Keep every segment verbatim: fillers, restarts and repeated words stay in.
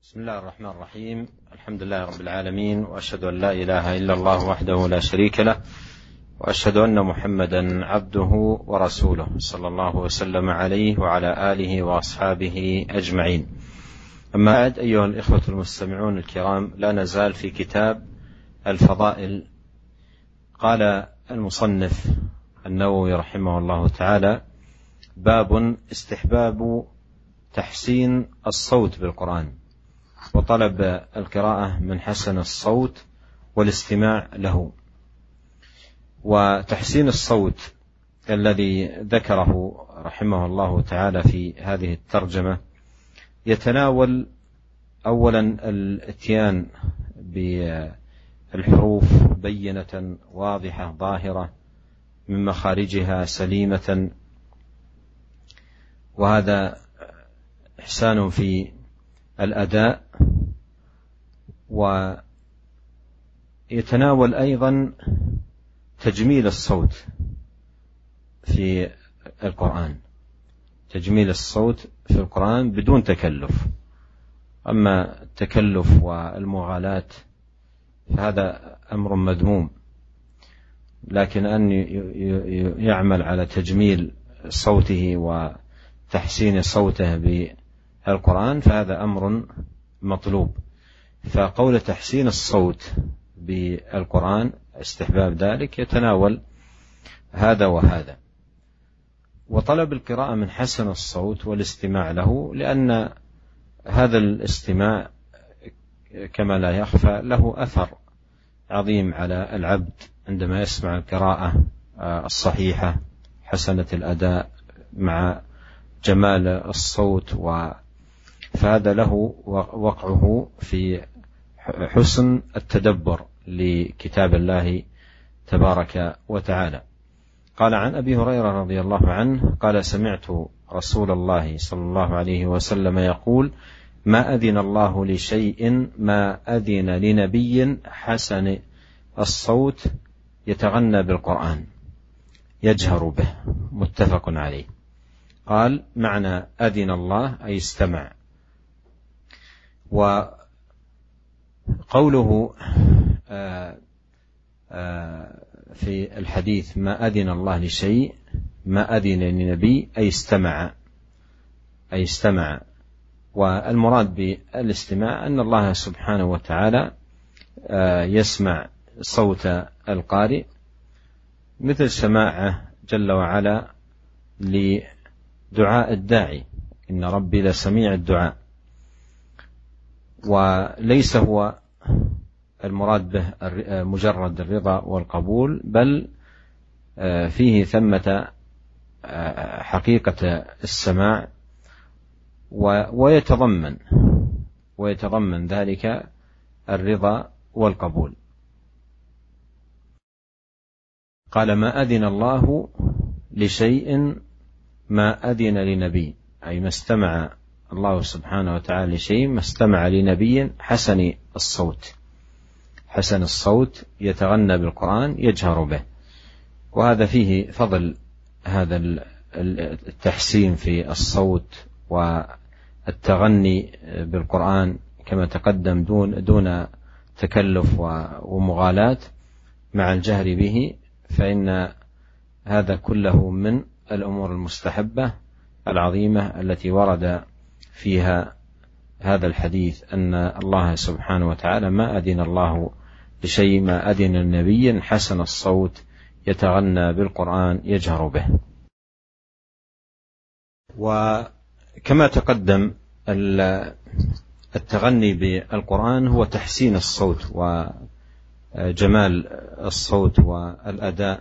بسم الله الرحمن الرحيم. الحمد لله رب العالمين، وأشهد أن لا إله إلا الله وحده لا شريك له، وأشهد أن محمدا عبده ورسوله صلى الله وسلم عليه وعلى آله وأصحابه أجمعين. أما بعد، أيها الإخوة المستمعون الكرام، لا نزال في كتاب الفضائل. قال المصنف النووي رحمه الله تعالى: باب استحباب تحسين الصوت بالقرآن، وطلب القراءة من حسن الصوت والاستماع له. وتحسين الصوت الذي ذكره رحمه الله تعالى في هذه الترجمة يتناول أولا الاتيان بالحروف بينة واضحة ظاهرة من مخارجها سليمة، وهذا إحسان في الأداء. ويتناول أيضا تجميل الصوت في القرآن، تجميل الصوت في القرآن بدون تكلف. أما التكلف والمغالاة فهذا أمر مذموم، لكن أن يعمل على تجميل صوته وتحسين صوته بالقرآن فهذا أمر مطلوب. فقول تحسين الصوت بالقرآن استحباب ذلك يتناول هذا وهذا. وطلب القراءة من حسن الصوت والاستماع له، لأن هذا الاستماع كما لا يخفى له أثر عظيم على العبد عندما يسمع القراءة الصحيحة حسنة الأداء مع جمال الصوت، فهذا له وقعه في حسن التدبر لكتاب الله تبارك وتعالى. قال عن أبي هريرة رضي الله عنه قال: سمعت رسول الله صلى الله عليه وسلم يقول: ما أذن الله لشيء ما أذن لنبي حسن الصوت يتغنى بالقرآن يجهر به. متفق عليه. قال: معنى أذن الله أي استمع. وقوله آآ آآ في الحديث ما أذن الله لشيء ما أذن لنبي أي استمع، أي استمع. والمراد بالاستماع أن الله سبحانه وتعالى يسمع صوت القارئ مثل سماعه جل وعلا لدعاء الداعي: إن ربي لسميع الدعاء. وليس هو المراد به مجرد الرضا والقبول، بل فيه ثمة حقيقة السماع، ويتضمن ويتضمن ذلك الرضا والقبول. قال: ما أذن الله لشيء ما أذن لنبي، أي ما استمع الله سبحانه وتعالى لشيء ما استمع لنبي حسن الصوت، حسن الصوت يتغنى بالقرآن يجهر به. وهذا فيه فضل هذا التحسين في الصوت والتغني بالقرآن كما تقدم دون دون تكلف ومغالاة مع الجهر به، فإن هذا كله من الأمور المستحبة العظيمة التي ورد فيها هذا الحديث أن الله سبحانه وتعالى ما أذن الله لشيء ما أذن النبي حسن الصوت يتغنى بالقرآن يجهر به. وكما تقدم التغني بالقرآن هو تحسين الصوت وجمال الصوت والأداء.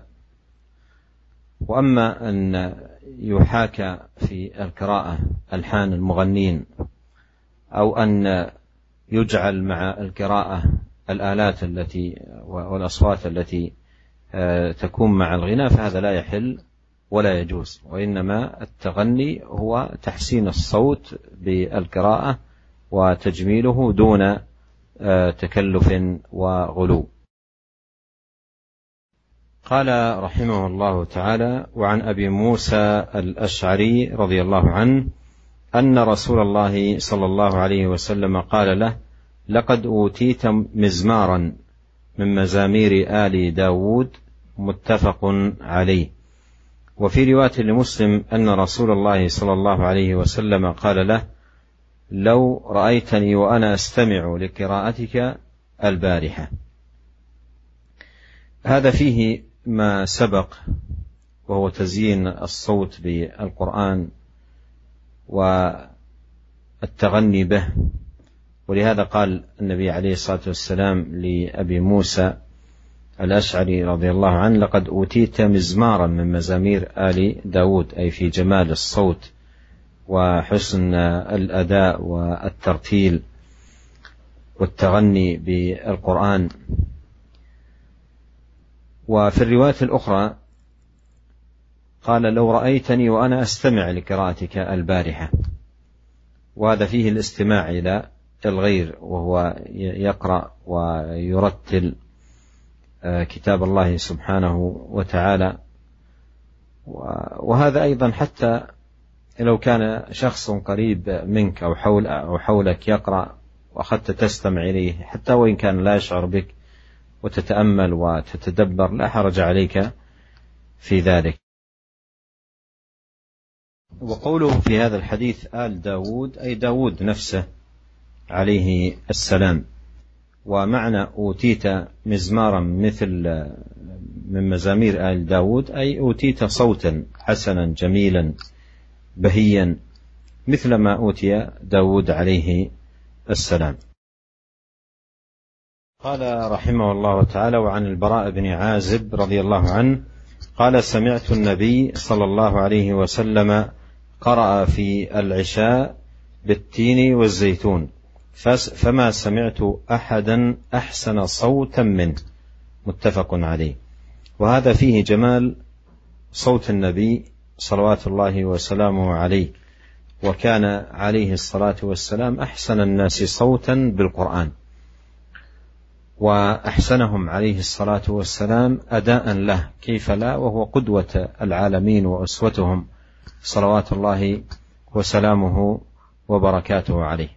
وأما أن يحاكى في القراءة ألحان المغنين، أو أن يجعل مع القراءة الآلات التي والأصوات التي تكون مع الغناء، فهذا لا يحل ولا يجوز. وإنما التغني هو تحسين الصوت بالقراءة وتجميله دون تكلف وغلو. قال رحمه الله تعالى: وعن أبي موسى الأشعري رضي الله عنه أن رسول الله صلى الله عليه وسلم قال له: لقد أوتيت مزمارا من مزامير آل داود، متفق عليه. وفي رواية لمسلم أن رسول الله صلى الله عليه وسلم قال له: لو رأيتني وأنا أستمع لقراءتك البارحة. هذا فيه ما سبق، وهو تزيين الصوت بالقرآن والتغني به. ولهذا قال النبي عليه الصلاة والسلام لأبي موسى الأشعري رضي الله عنه: لقد أوتيت مزمارا من مزامير آل داود، أي في جمال الصوت وحسن الأداء والترتيل والتغني بالقرآن. وفي الرواية الأخرى قال: لو رأيتني وأنا أستمع لقراءتك البارحة. وهذا فيه الاستماع إلى الغير وهو يقرأ ويرتل كتاب الله سبحانه وتعالى. وهذا أيضا حتى لو كان شخص قريب منك أو حول أو حولك يقرأ وأخذت تستمع إليه، حتى وإن كان لا يشعر بك وتتأمل وتتدبر، لا حرج عليك في ذلك. وقوله في هذا الحديث آل داود، أي داود نفسه عليه السلام. ومعنى أوتيت مزمارا مثل من مزامير آل داود، أي أوتيت صوتا حسنا جميلا بهيا مثل ما أوتي داود عليه السلام. قال رحمه الله تعالى: وعن البراء بن عازب رضي الله عنه قال: سمعت النبي صلى الله عليه وسلم قرأ في العشاء بالتين والزيتون، فما سمعت أحدا أحسن صوتا منه، متفق عليه. وهذا فيه جمال صوت النبي صلوات الله وسلامه عليه، وكان عليه الصلاة والسلام أحسن الناس صوتا بالقرآن، وأحسنهم عليه الصلاة والسلام أداء له، كيف لا، وهو قدوة العالمين وأسوتهم صلوات الله وسلامه وبركاته عليه.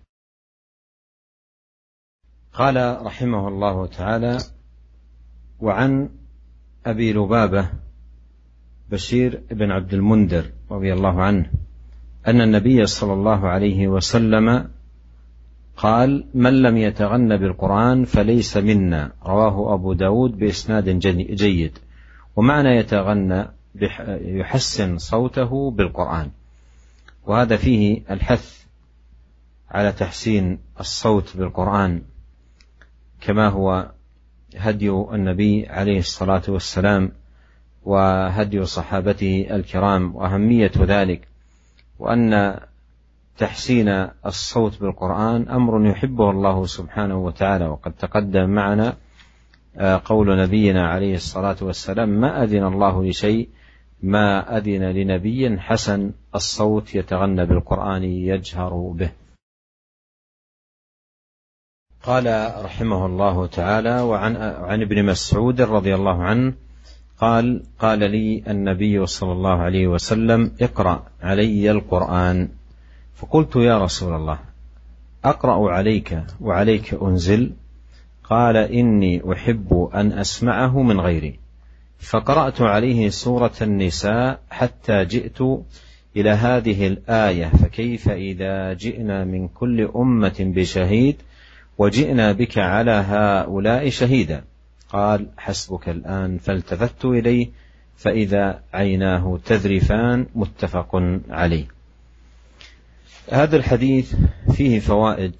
قال رحمه الله تعالى: وعن أبي لبابة بشير بن عبد المنذر رضي الله عنه أن النبي صلى الله عليه وسلم قال: من لم يتغن بالقرآن فليس منا، رواه أبو داود بإسناد جيد. ومعنى يتغنى يحسن صوته بالقرآن، وهذا فيه الحث على تحسين الصوت بالقرآن، كما هو هدي النبي عليه الصلاة والسلام وهدي صحابته الكرام، وأهمية ذلك، وأن تحسين الصوت بالقرآن أمر يحبه الله سبحانه وتعالى. وقد تقدم معنا قول نبينا عليه الصلاة والسلام: ما أذن الله لشيء ما أذن لنبي حسن الصوت يتغنى بالقرآن يجهر به. قال رحمه الله تعالى: وعن عن ابن مسعود رضي الله عنه قال: قال لي النبي صلى الله عليه وسلم: اقرأ علي القرآن. فقلت: يا رسول الله، أقرأ عليك وعليك أنزل؟ قال: إني أحب أن أسمعه من غيري. فقرأت عليه سورة النساء حتى جئت إلى هذه الآية: فكيف إذا جئنا من كل أمة بشهيد وجئنا بك على هؤلاء شهيدا. قال: حسبك الآن. فالتفت إليه فإذا عيناه تذرفان، متفق عليه. هذا الحديث فيه فوائد،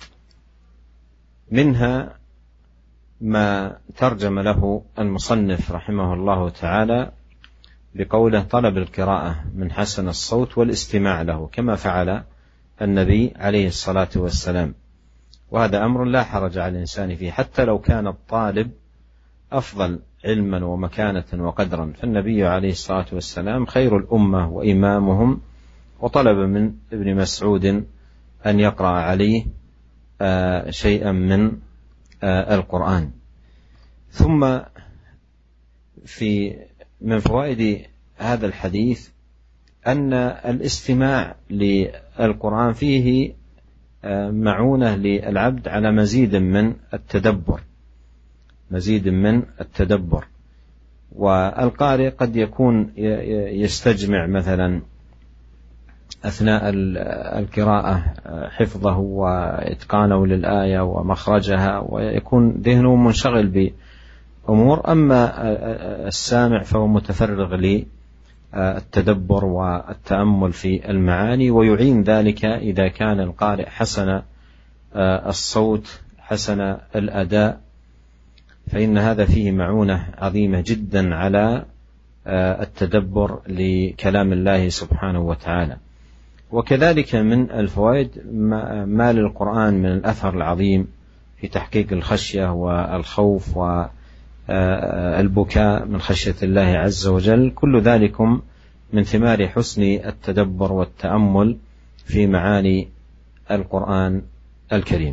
منها ما ترجم له المصنف رحمه الله تعالى بقوله: طلب القراءة من حسن الصوت والاستماع له، كما فعل النبي عليه الصلاة والسلام. وهذا أمر لا حرج على الإنسان فيه، حتى لو كان الطالب أفضل علما ومكانة وقدرا، فالنبي عليه الصلاة والسلام خير الأمة وإمامهم، وطلب من ابن مسعود أن يقرأ عليه شيئا من القرآن. ثم في من فوائد هذا الحديث أن الاستماع القرآن فيه معونة للعبد على مزيد من التدبر مزيد من التدبر والقارئ قد يكون يستجمع مثلا أثناء القراءة حفظه وإتقانه للآية ومخرجها ويكون ذهنه منشغل بأمور، أما السامع فهو متفرغ للتدبر والتأمل في المعاني، ويعين ذلك إذا كان القارئ حسن الصوت حسن الأداء، فإن هذا فيه معونة عظيمة جدا على التدبر لكلام الله سبحانه وتعالى. وكذلك من الفوائد ما للقرآن من الأثر العظيم في تحقيق الخشية والخوف والبكاء من خشية الله عز وجل، كل ذلكم من ثمار حسن التدبر والتأمل في معاني القرآن الكريم.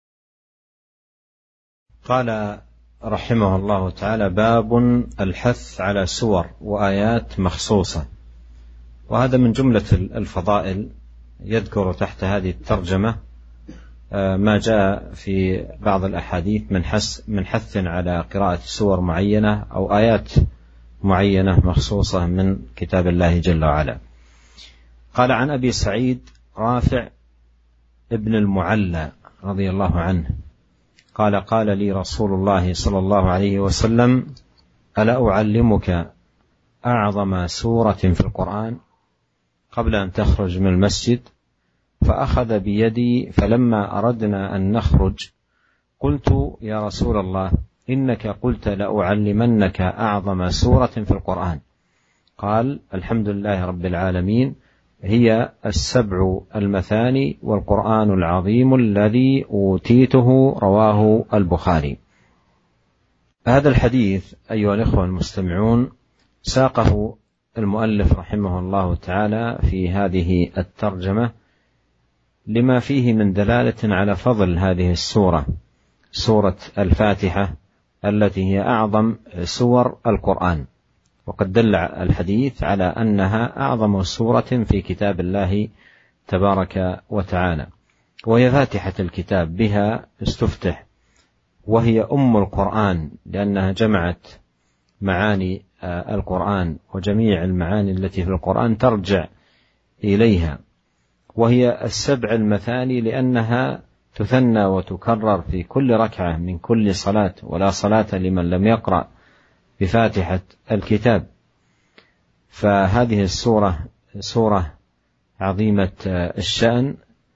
قال رحمه الله تعالى: باب الحث على سور وآيات مخصوصة. وهذا من جملة الفضائل، يذكر تحت هذه الترجمة ما جاء في بعض الأحاديث من حث من حث على قراءة سور معينة أو آيات معينة مخصوصة من كتاب الله جل وعلا. قال: عن أبي سعيد رافع ابن المعلى رضي الله عنه قال: قال لي رسول الله صلى الله عليه وسلم: ألا أعلمك أعظم سورة في القرآن؟ قبل أن تخرج من المسجد، فأخذ بيدي، فلما أردنا أن نخرج قلت: يا رسول الله، إنك قلت لأعلمنك أعظم سورة في القرآن. قال: الحمد لله رب العالمين، هي السبع المثاني والقرآن العظيم الذي أوتيته. رواه البخاري. هذا الحديث أيها الإخوة المستمعون ساقه المؤلف رحمه الله تعالى في هذه الترجمة لما فيه من دلالة على فضل هذه السورة، سورة الفاتحة التي هي أعظم سور القرآن، وقد دل الحديث على أنها أعظم سورة في كتاب الله تبارك وتعالى، وهي فاتحة الكتاب، بها استفتح، وهي أم القرآن لأنها جمعت معاني القرآن، وجميع المعاني التي في القرآن ترجع إليها، وهي السبع المثاني لأنها تثنى وتكرر في كل ركعة من كل صلاة، ولا صلاة لمن لم يقرأ بفاتحة الكتاب. فهذه السورة سورة عظيمة الشأن،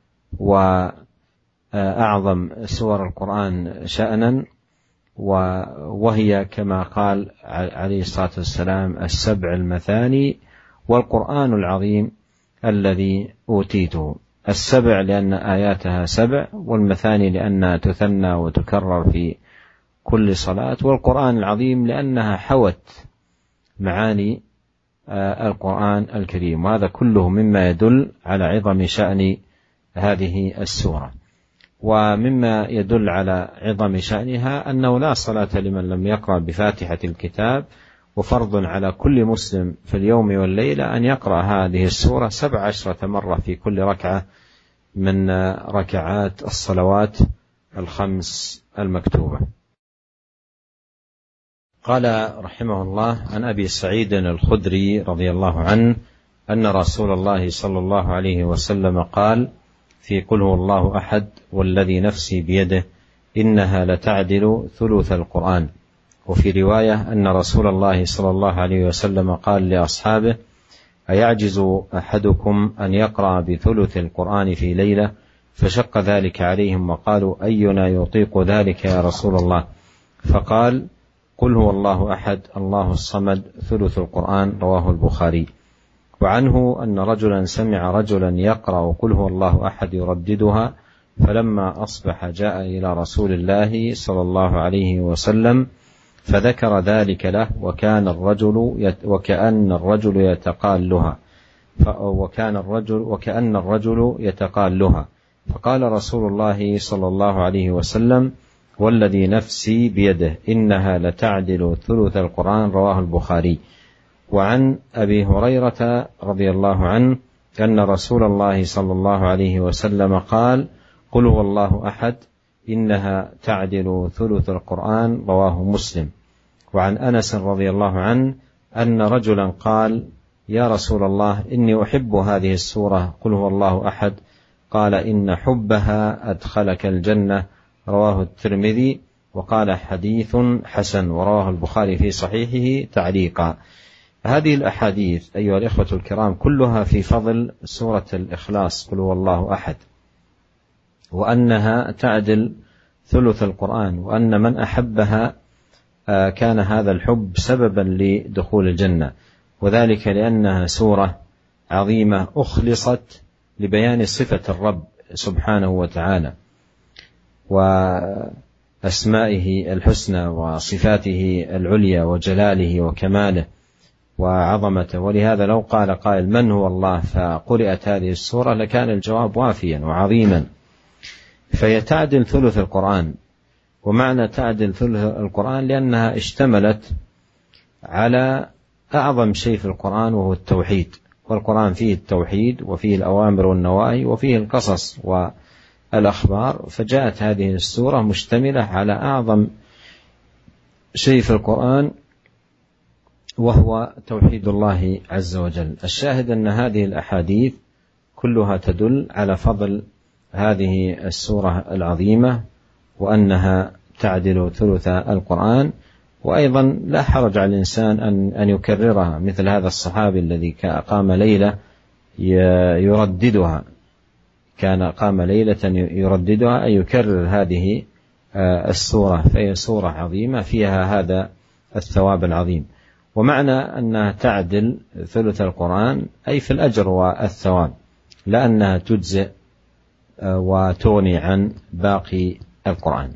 وأعظم سور القرآن شأنا، وهي كما قال عليه الصلاة والسلام: السبع المثاني والقرآن العظيم الذي أوتيته. السبع لأن آياتها سبع، والمثاني لأنها تثنى وتكرر في كل صلاة، والقرآن العظيم لأنها حوت معاني القرآن الكريم. وهذا كله مما يدل على عظم شأن هذه السورة. ومما يدل على عظم شأنها أنه لا صلاة لمن لم يقرأ بفاتحة الكتاب، وفرض على كل مسلم في اليوم والليلة أن يقرأ هذه السورة سبع عشرة مرة في كل ركعة من ركعات الصلوات الخمس المكتوبة. قال رحمه الله: عن أبي سعيد الخدري رضي الله عنه أن رسول الله صلى الله عليه وسلم قال في قل هو الله أحد والذي نفسي بيده إنها لتعدل ثلث القرآن. وفي رواية أن رسول الله صلى الله عليه وسلم قال لأصحابه: أيعجز أحدكم أن يقرأ بثلث القرآن في ليلة؟ فشق ذلك عليهم وقالوا: أينا يطيق ذلك يا رسول الله؟ فقال: قل هو الله أحد الله الصمد ثلث القرآن. رواه البخاري. وعنه أن رجلا سمع رجلا يقرأ قل هو الله أحد يرددها، فلما أصبح جاء إلى رسول الله صلى الله عليه وسلم فذكر ذلك له، وكان الرجل يت وكأن الرجل يتقالها وكان الرجل وكأن الرجل يتقالها فقال رسول الله صلى الله عليه وسلم: والذي نفسي بيده إنها لتعدل ثلث القرآن. رواه البخاري. وعن أبي هريرة رضي الله عنه أن رسول الله صلى الله عليه وسلم قال: قل هو الله أحد إنها تعدل ثلث القرآن، رواه مسلم. وعن أنس رضي الله عنه أن رجلا قال: يا رسول الله إني أحب هذه السورة قل هو الله أحد، قال: إن حبها أدخلك الجنة، رواه الترمذي، وقال: حديث حسن، ورواه البخاري في صحيحه تعليقا. هذه الأحاديث أيها الإخوة الكرام كلها في فضل سورة الإخلاص قل هو الله أحد، وأنها تعدل ثلث القرآن، وأن من أحبها كان هذا الحب سببا لدخول الجنة، وذلك لأنها سورة عظيمة أخلصت لبيان صفة الرب سبحانه وتعالى وأسمائه الحسنى وصفاته العليا وجلاله وكماله وعظمته. ولهذا لو قال قائل من هو الله فقرأت هذه السورة لكان الجواب وافيا وعظيما. فهي تعدل ثلث القرآن، ومعنى تعدل ثلث القرآن لأنها اشتملت على أعظم شيء في القرآن وهو التوحيد، والقرآن فيه التوحيد وفيه الأوامر والنواهي وفيه القصص والأخبار، فجاءت هذه السورة مشتملة على أعظم شيء في القرآن وهو توحيد الله عز وجل. الشاهد أن هذه الأحاديث كلها تدل على فضل هذه السورة العظيمة، وأنها تعدل ثلث القرآن. وأيضا لا حرج على الإنسان أن أن يكررها، مثل هذا الصحابي الذي قام ليلة يرددها، كان قام ليلة يرددها أي يكرر هذه السورة، فهي سورة عظيمة فيها هذا الثواب العظيم. ومعنى أنها تعدل ثلث القرآن أي في الأجر والثواب، لأنها تجزئ وتغني عن باقي القرآن.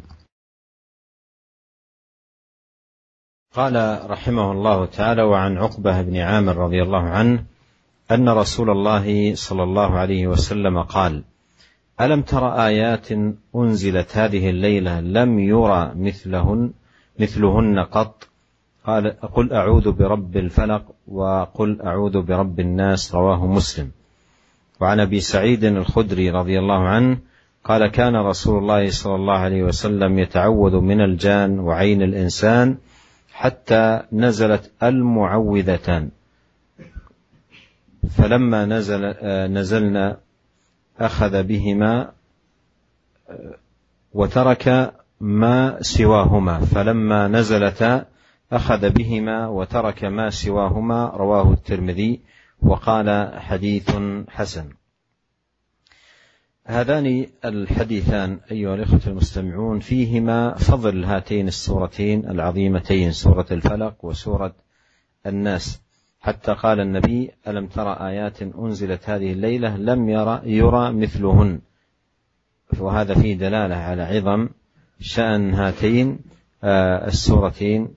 قال رحمه الله تعالى: وعن عقبة بن عامر رضي الله عنه أن رسول الله صلى الله عليه وسلم قال: ألم تر آيات أنزلت هذه الليلة لم يرى مثلهن مثلهن قط، قال: قل أعوذ برب الفلق وقل أعوذ برب الناس، رواه مسلم. وعن أبي سعيد الخدري رضي الله عنه قال: كان رسول الله صلى الله عليه وسلم يتعوذ من الجان وعين الإنسان حتى نزلت المعوذتان، فلما نزل نزلنا أخذ بهما وترك ما سواهما، فلما نزلتا أخذ بهما وترك ما سواهما، رواه الترمذي، وقال: حديث حسن. هذان الحديثان أيها الإخوة المستمعون فيهما فضل هاتين السورتين العظيمتين، سورة الفلق وسورة الناس، حتى قال النبي: ألم ترى آيات أنزلت هذه الليلة لم يرى, يرى مثلهن. وهذا فيه دلالة على عظم شأن هاتين السورتين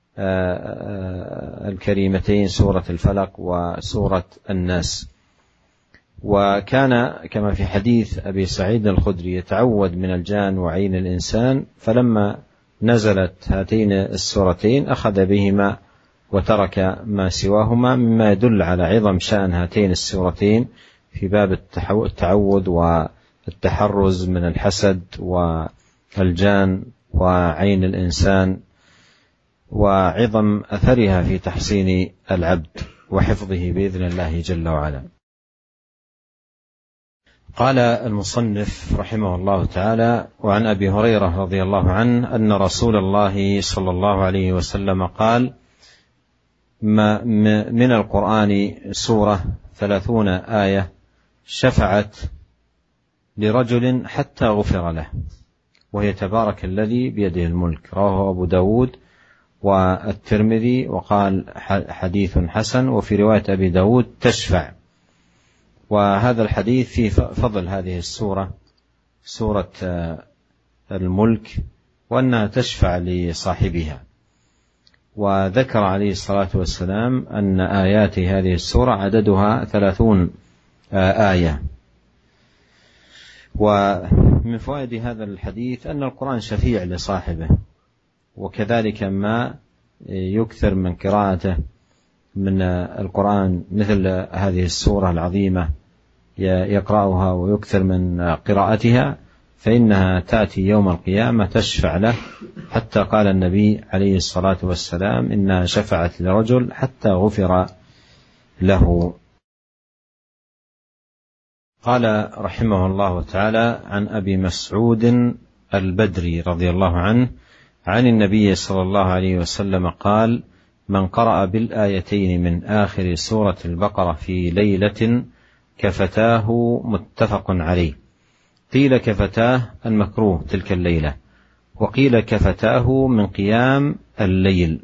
الكريمتين، سورة الفلق وسورة الناس. وكان كما في حديث أبي سعيد الخدري يتعوذ من الجان وعين الإنسان، فلما نزلت هاتين السورتين أخذ بهما وترك ما سواهما، مما يدل على عظم شأن هاتين السورتين في باب التعوذ والتحرز من الحسد والجان وعين الإنسان، وعظم أثرها في تحسين العبد وحفظه بإذن الله جل وعلا. قال المصنف رحمه الله تعالى: وعن أبي هريرة رضي الله عنه أن رسول الله صلى الله عليه وسلم قال: ما من القرآن سورة ثلاثون آية شفعت لرجل حتى غفر له، وهي تبارك الذي بيده الملك، رواه أبو داود والترمذي، وقال: حديث حسن. وفي رواية أبي داود تشفع. وهذا الحديث فيه فضل هذه السورة، سورة الملك، وأنها تشفع لصاحبها. وذكر عليه الصلاة والسلام أن آيات هذه السورة عددها ثلاثون آية. ومن فوائد هذا الحديث أن القرآن شفيع لصاحبه، وكذلك ما يكثر من قراءته من القرآن مثل هذه السورة العظيمة يقرأها ويكثر من قراءتها فإنها تأتي يوم القيامة تشفع له، حتى قال النبي عليه الصلاة والسلام إنها شفعت لرجل حتى غفر له. قال رحمه الله تعالى: عن أبي مسعود البدري رضي الله عنه عن النبي صلى الله عليه وسلم قال: من قرأ بالآيتين من آخر سورة البقرة في ليلة كفتاه. متفق عليه. قيل كفتاه المكروه تلك الليلة، وقيل كفتاه من قيام الليل.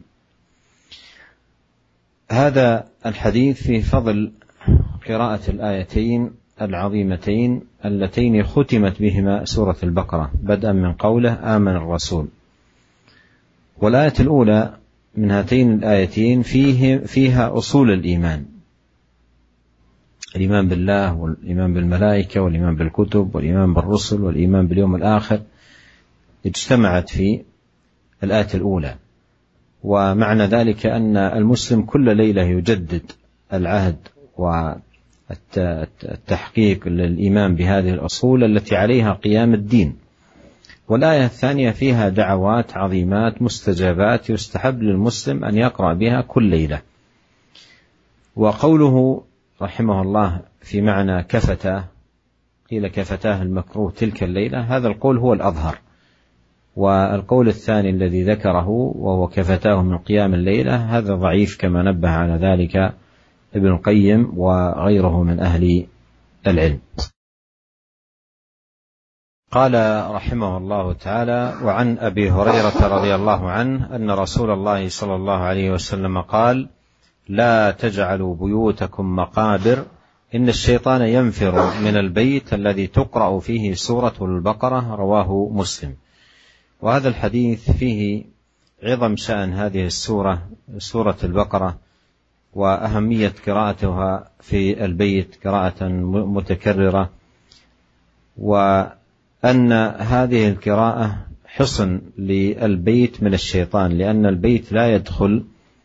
هذا الحديث في فضل قراءة الآيتين العظيمتين اللتين ختمت بهما سورة البقرة، بدءا من قوله آمن الرسول. والآية الأولى من هاتين الآيتين فيه فيها أصول الإيمان: الإيمان بالله، والإيمان بالملائكة، والإيمان بالكتب، والإيمان بالرسل، والإيمان باليوم الآخر، اجتمعت في الآية الأولى. ومعنى ذلك أن المسلم كل ليلة يجدد العهد والتحقيق للإيمان بهذه الأصول التي عليها قيام الدين. والآية الثانية فيها دعوات عظيمات مستجابات يستحب للمسلم أن يقرأ بها كل ليلة. وقوله رحمه الله في معنى كفتاه، قيل كفتاه المكروه تلك الليلة، هذا القول هو الأظهر. والقول الثاني الذي ذكره وهو كفتاه من قيام الليلة هذا ضعيف، كما نبه على ذلك ابن القيم وغيره من أهل العلم. قال رحمه الله تعالى: وعن أبي هريرة رضي الله عنه أن رسول الله صلى الله عليه وسلم قال: لا تجعلوا بيوتكم مقابر، إن الشيطان ينفر من البيت الذي تقرأ فيه سورة البقرة. رواه مسلم. وهذا الحديث فيه عظم شأن هذه السورة، سورة البقرة، وأهمية قراءتها في البيت قراءة متكررة، وأن هذه القراءة حصن للبيت من الشيطان، لأن البيت لا يدخل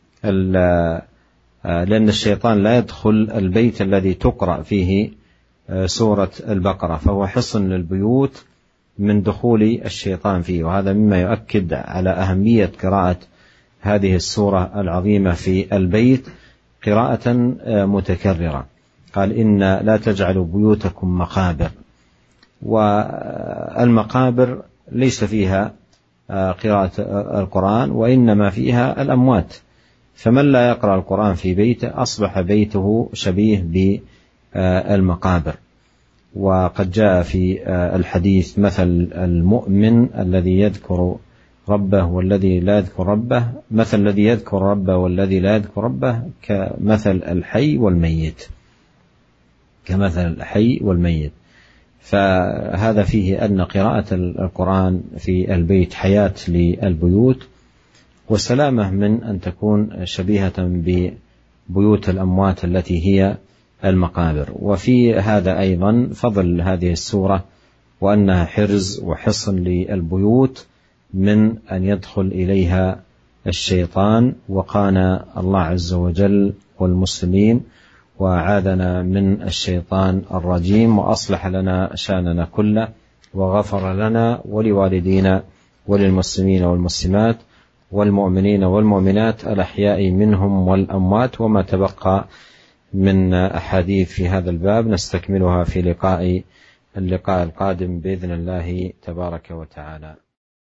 لأن الشيطان لا يدخل البيت الذي تقرأ فيه سورة البقرة، فهو حصن للبيوت من دخول الشيطان فيه. وهذا مما يؤكد على أهمية قراءة هذه السورة العظيمة في البيت قراءة متكررة. قال: إن لا تجعلوا بيوتكم مقابر. والمقابر ليس فيها قراءة القرآن، وإنما فيها الأموات، فمن لا يقرأ القرآن في بيته أصبح بيته شبيه بالمقابر. وقد جاء في الحديث: مثل المؤمن الذي يذكر ربه والذي لا يذكر ربه، مثل الذي يذكر ربه والذي لا يذكر ربه كمثل الحي والميت، كمثل الحي والميت. فهذا فيه أن قراءة القرآن في البيت حياة للبيوت، وسلامة من أن تكون شبيهة ببيوت الأموات التي هي المقابر. وفي هذا أيضا فضل هذه السورة، وأنها حرز وحصن للبيوت من أن يدخل إليها الشيطان. وقانا الله عز وجل والمسلمين وعاذنا من الشيطان الرجيم، وأصلح لنا شأننا كله، وغفر لنا ولوالدينا وللمسلمين والمسلمات والمؤمنين والمؤمنات الأحياء منهم والأموات. وما تبقى من أحاديث في هذا الباب نستكملها في لقاء اللقاء القادم بإذن الله تبارك وتعالى.